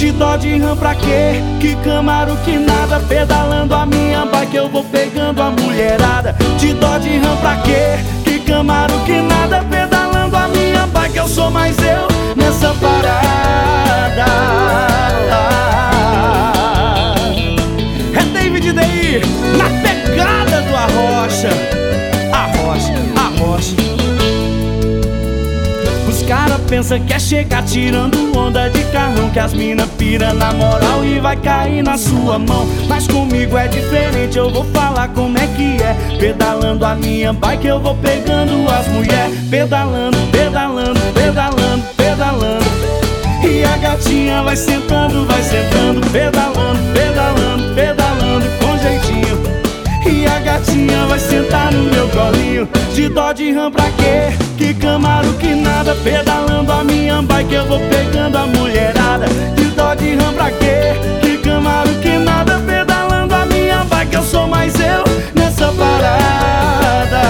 De dó de ram pra quê? Que Camaro que nada. Pedalando a minha bike eu vou pegando a mulherada. De dó de ram pra quê? Que Camaro que nada. Pedalando a minha bike eu sou mais eu nessa parada. É David Day na pegada do Arrocha. Arrocha, Arrocha. Os cara pensa que é chegar tirando onda de carrão, que as mina pira na moral e vai cair na sua mão. Mas comigo é diferente, eu vou falar como é que é. Pedalando a minha bike eu vou pegando as mulher. Pedalando, pedalando, pedalando, pedalando. E a gatinha vai sentando, pedalando, pedalando, pedalando com jeitinho. E a gatinha vai sentar no meu colinho. De dó de ram pra quê? Que Camaro que nada. Pedalando a minha bike eu vou pegando a mulherada. De dó de ram pra quê? Que Camaro que nada. Pedalando a minha bike eu sou mais eu nessa parada.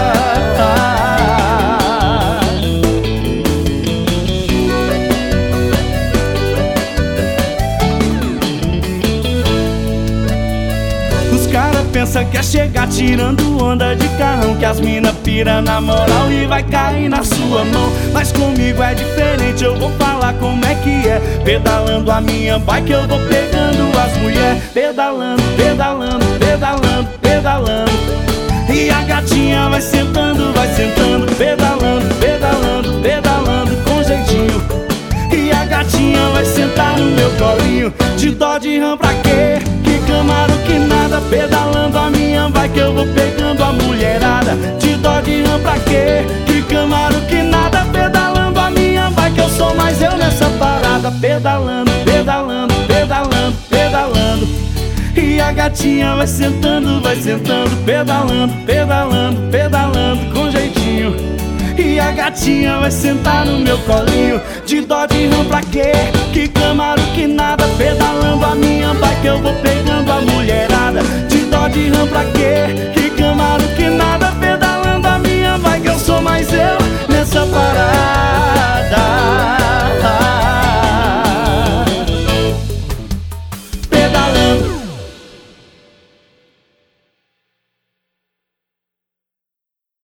Pensa que é chegar tirando onda de carrão, que as mina pira na moral e vai cair na sua mão. Mas comigo é diferente, eu vou falar como é que é. Pedalando a minha bike eu vou pegando as mulher. Pedalando, pedalando, pedalando, pedalando. E a gatinha vai sentando, pedalando, pedalando, pedalando com jeitinho. E a gatinha vai sentar no meu colinho. De dó de ram pra quê? Que Camaro que nada. Pedalando a minha bike eu vou pegando a mulherada. De dó de ram pra quê? Que Camaro que nada. Pedalando a minha bike eu sou mais eu nessa parada. Pedalando, pedalando, pedalando, pedalando. E a gatinha vai sentando, pedalando, pedalando, pedalando com jeitinho. E a gatinha vai sentar no meu colinho. De dó de ram pra quê? Que Camaro que nada. Pedalando a minha bike eu vou pegando a mulherada. De dó de ram pra quê? Que